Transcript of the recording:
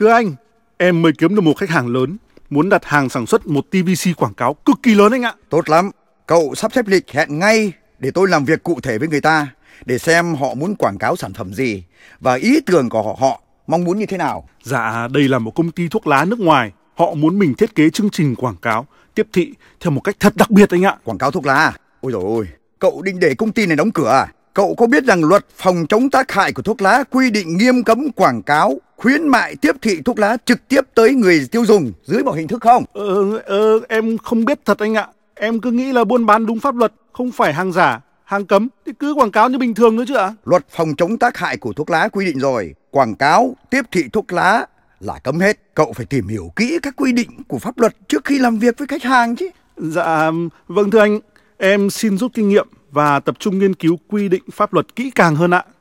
Thưa anh, em mới kiếm được một khách hàng lớn, muốn đặt hàng sản xuất một TVC quảng cáo cực kỳ lớn anh ạ. Tốt lắm, cậu sắp xếp lịch hẹn ngay để tôi làm việc cụ thể với người ta, để xem họ muốn quảng cáo sản phẩm gì và ý tưởng của họ mong muốn như thế nào. Dạ, đây là một công ty thuốc lá nước ngoài. Họ muốn mình thiết kế chương trình quảng cáo, tiếp thị theo một cách thật đặc biệt anh ạ. Quảng cáo thuốc lá à? Ôi dồi ôi, cậu định để công ty này đóng cửa à? Cậu có biết rằng luật phòng chống tác hại của thuốc lá quy định nghiêm cấm quảng cáo, khuyến mại tiếp thị thuốc lá trực tiếp tới người tiêu dùng dưới một hình thức không? Em không biết thật anh ạ. Em cứ nghĩ là buôn bán đúng pháp luật, không phải hàng giả, hàng cấm thì cứ quảng cáo như bình thường nữa chứ ạ. Luật phòng chống tác hại của thuốc lá quy định rồi, quảng cáo, tiếp thị thuốc lá là cấm hết. Cậu phải tìm hiểu kỹ các quy định của pháp luật trước khi làm việc với khách hàng chứ. Dạ, vâng thưa anh, em xin rút kinh nghiệm và tập trung nghiên cứu quy định pháp luật kỹ càng hơn ạ.